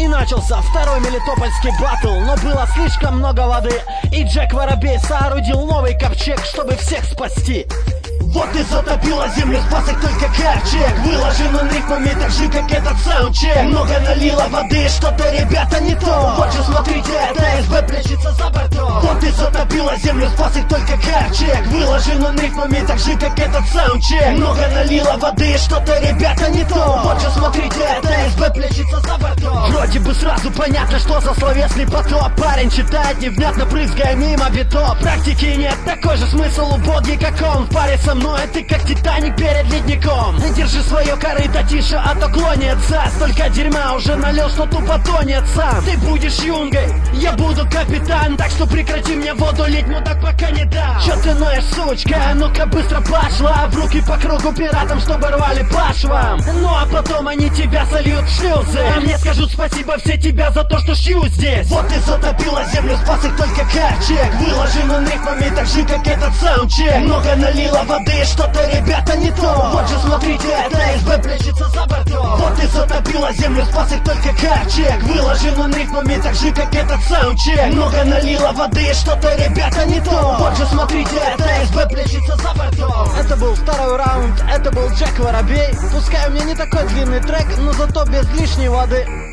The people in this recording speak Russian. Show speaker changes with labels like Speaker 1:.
Speaker 1: И начался второй мелитопольский баттл, но было слишком много воды, и Джек Воробей соорудил новый ковчег, чтобы всех спасти.
Speaker 2: Вот и затопила землю, спас их только ковчег. Выложен он рифмами так же, как этот саундчек. Много налила воды, что-то, ребята, не то. Вот же смотрите, это СБ плещется за бортом. Вот и затопила землю, спас их только ковчег. Выложен он рифмами так же, как этот саундчек. Много налила воды, что-то, ребята, не то. Вот же смотрите, это СБ плещется за бортом.
Speaker 1: Вроде бы сразу понятно, что за словесный поток. Парень читает невнятно, брызгая мимо битов. Практики нет, такой же смысл убогий, как он. В паре со мной ты как Титаник перед ледником. Держи свое корыто тише, а то клонится. Столько дерьма уже налил, что тупо тонет сам. Ты будешь юнгой, я буду капитан. Так что прекрати мне воду лить, ну так пока не дам. Чё ты ноешь, сучка? Ну-ка быстро пошла в руки по кругу пиратам, чтобы рвали по швам. Ну а потом они тебя сольют в шлюзы, а мне скажут спасибо все тебя за то, что шью здесь.
Speaker 2: Вот и затопила землю, спас их только ковчег. Выложен он рифмами так же, как этот саундчек. Много налила воды, что-то, ребята, не то. Вот же смотрите, это СБ плещется за бортом. Вот и затопила землю, спас их только ковчег. Выложен он рифмами так же, как этот саундчек. Много налила воды, что-то, ребята, не то. Вот же смотрите, это СБ плещется за бортом.
Speaker 1: Это был второй раунд, это был Джек Воробей. Пускай у меня не такой длинный трек, но зато без лишней воды.